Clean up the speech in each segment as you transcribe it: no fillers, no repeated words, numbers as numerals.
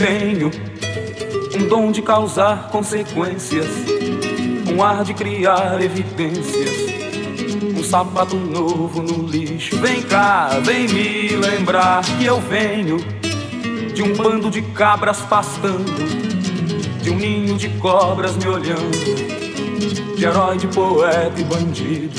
tenho um dom de causar consequências, um ar de criar evidências, um sapato novo no lixo. Vem cá, vem me lembrar que eu venho de um bando de cabras pastando, de um ninho de cobras me olhando, de herói, de poeta e bandido.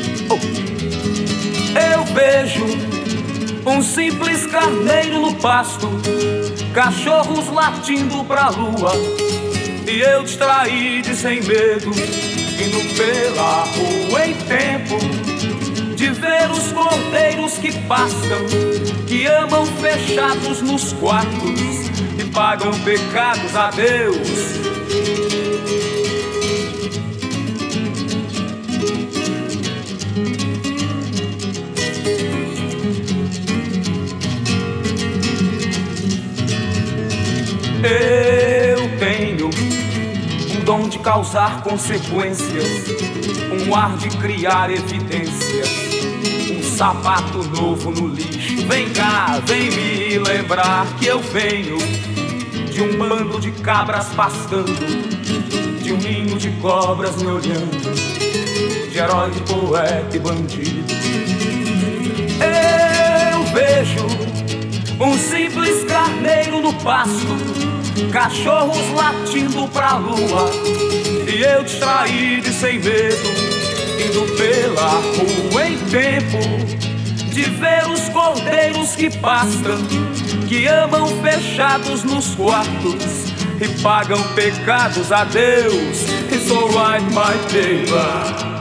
Eu vejo um simples carneiro no pasto, cachorros latindo pra lua, e eu distraído e sem medo, indo pela rua em tempo de ver os cordeiros que pastam, que amam fechados nos quartos e pagam pecados a Deus. Eu tenho um dom de causar consequências, um ar de criar evidências, um sapato novo no lixo. Vem cá, vem me lembrar que eu venho de um bando de cabras pastando, de um ninho de cobras me olhando, de herói, de poeta e bandido. Eu vejo um simples carneiro no pasto, cachorros latindo pra lua, e eu distraído e sem medo, indo pela rua em tempo de ver os cordeiros que pastam, que amam fechados nos quartos e pagam pecados a Deus. It's alright, my baby.